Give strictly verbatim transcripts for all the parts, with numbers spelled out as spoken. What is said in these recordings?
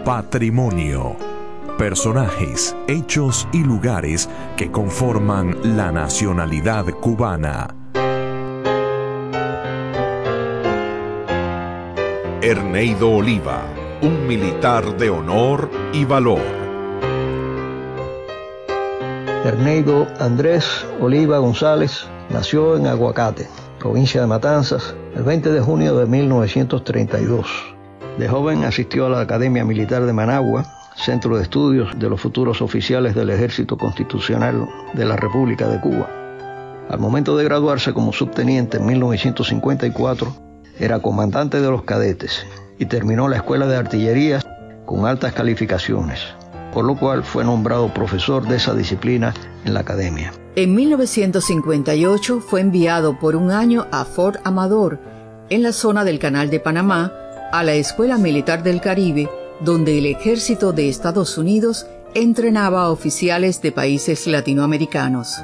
Patrimonio. Personajes, hechos y lugares que conforman la nacionalidad cubana. Erneido Oliva, un militar de honor y valor. Erneido Andrés Oliva González nació en Aguacate, provincia de Matanzas, el veinte de junio de mil novecientos treinta y dos. De joven asistió a la Academia Militar de Managua, centro de estudios de los futuros oficiales del Ejército Constitucional de la República de Cuba. Al momento de graduarse como subteniente en mil novecientos cincuenta y cuatro, era comandante de los cadetes y terminó la Escuela de Artillería con altas calificaciones, por lo cual fue nombrado profesor de esa disciplina en la Academia. En mil novecientos cincuenta y ocho fue enviado por un año a Fort Amador, en la zona del Canal de Panamá, a la Escuela Militar del Caribe, donde el Ejército de Estados Unidos entrenaba a oficiales de países latinoamericanos.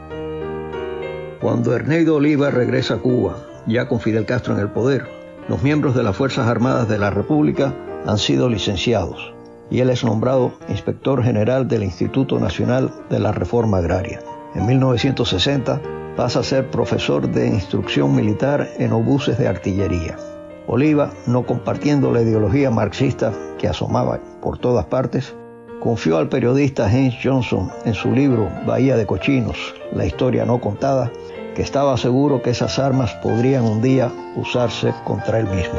Cuando Erneido Oliva regresa a Cuba, ya con Fidel Castro en el poder, los miembros de las Fuerzas Armadas de la República han sido licenciados y él es nombrado Inspector General del Instituto Nacional de la Reforma Agraria. En mil novecientos sesenta pasa a ser profesor de instrucción militar en obuses de artillería. Oliva, no compartiendo la ideología marxista que asomaba por todas partes, confió al periodista Haynes Johnson en su libro Bahía de Cochinos, la historia no contada, que estaba seguro que esas armas podrían un día usarse contra él mismo.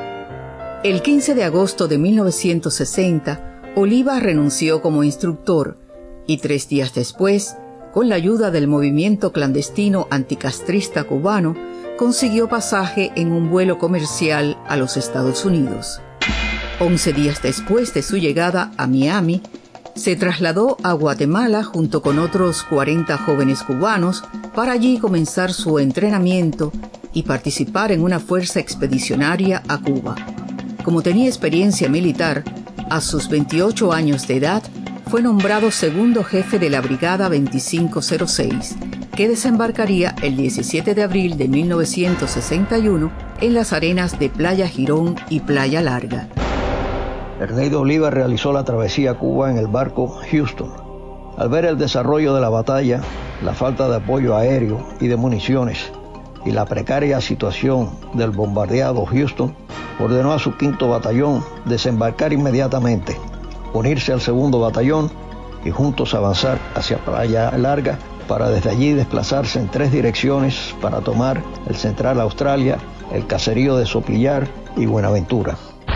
El quince de agosto de mil novecientos sesenta, Oliva renunció como instructor y tres días después, con la ayuda del movimiento clandestino anticastrista cubano, consiguió pasaje en un vuelo comercial a los Estados Unidos. Once días después de su llegada a Miami, se trasladó a Guatemala junto con otros cuarenta jóvenes cubanos para allí comenzar su entrenamiento y participar en una fuerza expedicionaria a Cuba. Como tenía experiencia militar, a sus veintiocho años de edad, fue nombrado segundo jefe de la Brigada veinticinco cero seis, que desembarcaría el diecisiete de abril de mil novecientos sesenta y uno en las arenas de Playa Girón y Playa Larga. Erneido Oliva realizó la travesía a Cuba en el barco Houston. Al ver el desarrollo de la batalla, la falta de apoyo aéreo y de municiones y la precaria situación del bombardeado Houston, ordenó a su quinto batallón desembarcar inmediatamente, unirse al segundo batallón y juntos avanzar hacia Playa Larga para desde allí desplazarse en tres direcciones para tomar el Central Australia, el caserío de Soplillar y Buenaventura.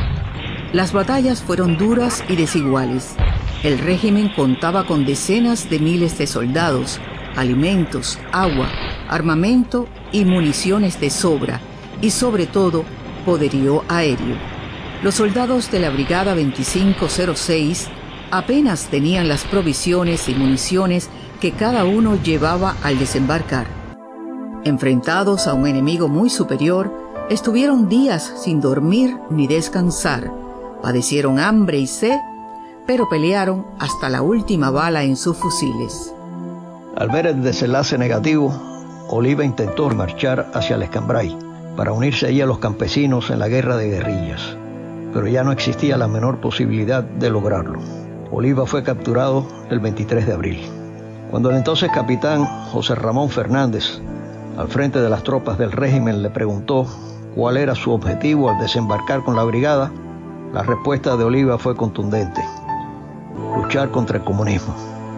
Las batallas fueron duras y desiguales. El régimen contaba con decenas de miles de soldados, alimentos, agua, armamento y municiones de sobra, y sobre todo, poderío aéreo. Los soldados de la Brigada veinticinco cero seis apenas tenían las provisiones y municiones que cada uno llevaba al desembarcar. Enfrentados a un enemigo muy superior, estuvieron días sin dormir ni descansar. Padecieron hambre y sed, pero pelearon hasta la última bala en sus fusiles. Al ver el desenlace negativo, Oliva intentó marchar hacia el Escambray para unirse allí a los campesinos en la guerra de guerrillas, pero ya no existía la menor posibilidad de lograrlo. Oliva fue capturado el veintitrés de abril. Cuando el entonces capitán José Ramón Fernández, al frente de las tropas del régimen, le preguntó cuál era su objetivo al desembarcar con la brigada, la respuesta de Oliva fue contundente: luchar contra el comunismo.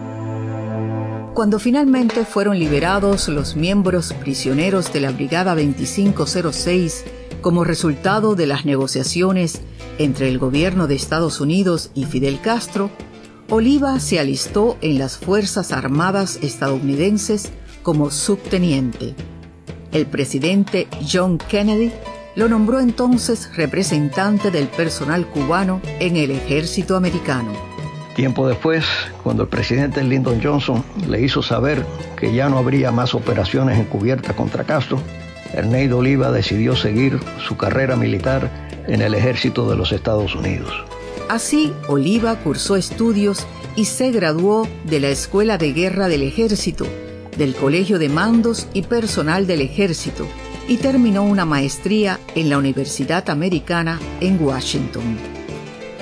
Cuando finalmente fueron liberados los miembros prisioneros de la Brigada veinticinco cero seis como resultado de las negociaciones entre el gobierno de Estados Unidos y Fidel Castro, Oliva se alistó en las Fuerzas Armadas estadounidenses como subteniente. El presidente John Kennedy lo nombró entonces representante del personal cubano en el ejército americano. Tiempo después, cuando el presidente Lyndon Johnson le hizo saber que ya no habría más operaciones encubiertas contra Castro, Erneido Oliva decidió seguir su carrera militar en el ejército de los Estados Unidos. Así, Oliva cursó estudios y se graduó de la Escuela de Guerra del Ejército, del Colegio de Mandos y Personal del Ejército, y terminó una maestría en la Universidad Americana en Washington.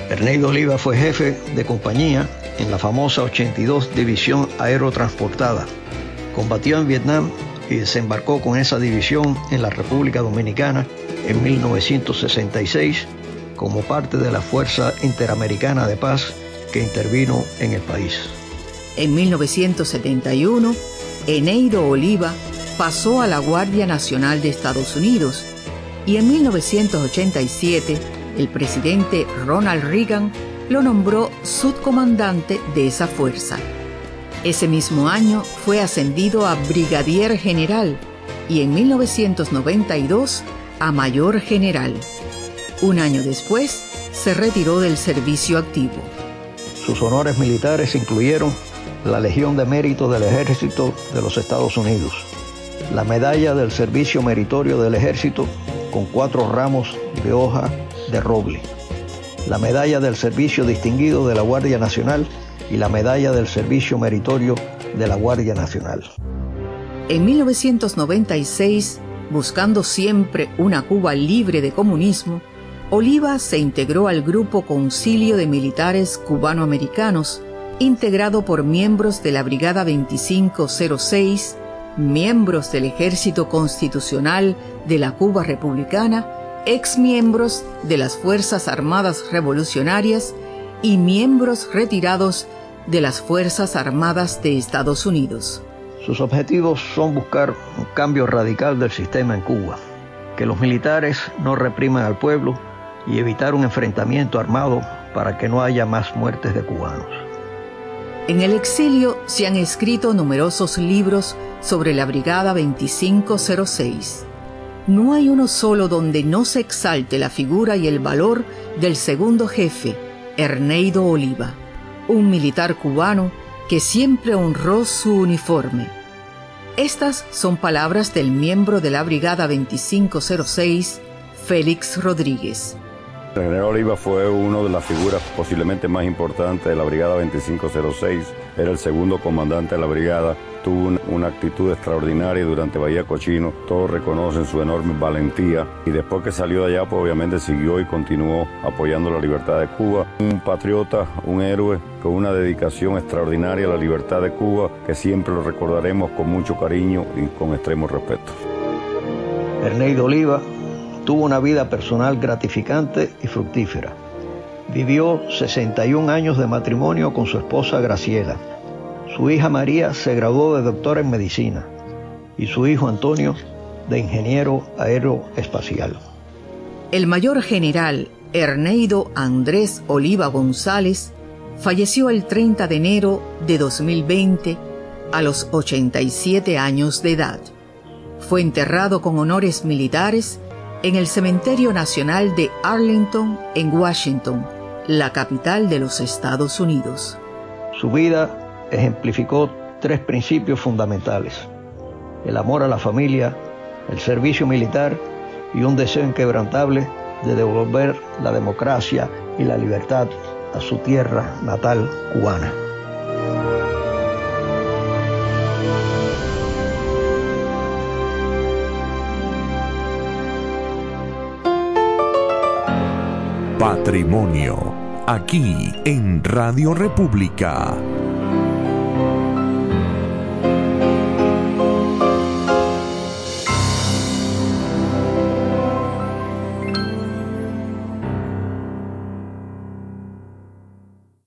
Erneido Oliva fue jefe de compañía en la famosa ochenta y dos División Aerotransportada. Combatió en Vietnam y desembarcó con esa división en la República Dominicana en mil novecientos sesenta y seis como parte de la Fuerza Interamericana de Paz que intervino en el país. En mil novecientos setenta y uno, Erneido Oliva pasó a la Guardia Nacional de Estados Unidos y en mil novecientos ochenta y siete el presidente Ronald Reagan lo nombró subcomandante de esa fuerza. Ese mismo año fue ascendido a brigadier general y en mil novecientos noventa y dos a mayor general. Un año después se retiró del servicio activo. Sus honores militares incluyeron la Legión de Mérito del Ejército de los Estados Unidos, la Medalla del Servicio Meritorio del Ejército con cuatro ramos de hoja de roble, la Medalla del Servicio Distinguido de la Guardia Nacional y la Medalla del Servicio Meritorio de la Guardia Nacional. En mil novecientos noventa y seis, buscando siempre una Cuba libre de comunismo, Oliva se integró al Grupo Concilio de Militares Cubanoamericanos, integrado por miembros de la Brigada veinticinco cero seis, miembros del Ejército Constitucional de la Cuba Republicana, exmiembros de las Fuerzas Armadas Revolucionarias y miembros retirados de las Fuerzas Armadas de Estados Unidos. Sus objetivos son buscar un cambio radical del sistema en Cuba, que los militares no repriman al pueblo y evitar un enfrentamiento armado para que no haya más muertes de cubanos. En el exilio se han escrito numerosos libros sobre la Brigada veinticinco cero seis. No hay uno solo donde no se exalte la figura y el valor del segundo jefe, Erneido Oliva, un militar cubano que siempre honró su uniforme. Estas son palabras del miembro de la Brigada veinticinco cero seis, Félix Rodríguez. El general Oliva fue una de las figuras posiblemente más importantes de la Brigada veinticinco cero seis. Era el segundo comandante de la brigada. Tuvo una, una actitud extraordinaria durante Bahía Cochino. Todos reconocen su enorme valentía. Y después que salió de allá, pues obviamente siguió y continuó apoyando la libertad de Cuba. Un patriota, un héroe, con una dedicación extraordinaria a la libertad de Cuba, que siempre lo recordaremos con mucho cariño y con extremo respeto. Erneido Oliva tuvo una vida personal gratificante y fructífera. Vivió sesenta y un años de matrimonio con su esposa Graciela. Su hija María se graduó de doctora en medicina y su hijo Antonio de ingeniero aeroespacial. El mayor general Erneido Andrés Oliva González falleció el treinta de enero de dos mil veinte a los ochenta y siete años de edad. Fue enterrado con honores militares en el Cementerio Nacional de Arlington, en Washington, la capital de los Estados Unidos. Su vida ejemplificó tres principios fundamentales: el amor a la familia, el servicio militar y un deseo inquebrantable de devolver la democracia y la libertad a su tierra natal cubana. Patrimonio, aquí en Radio República.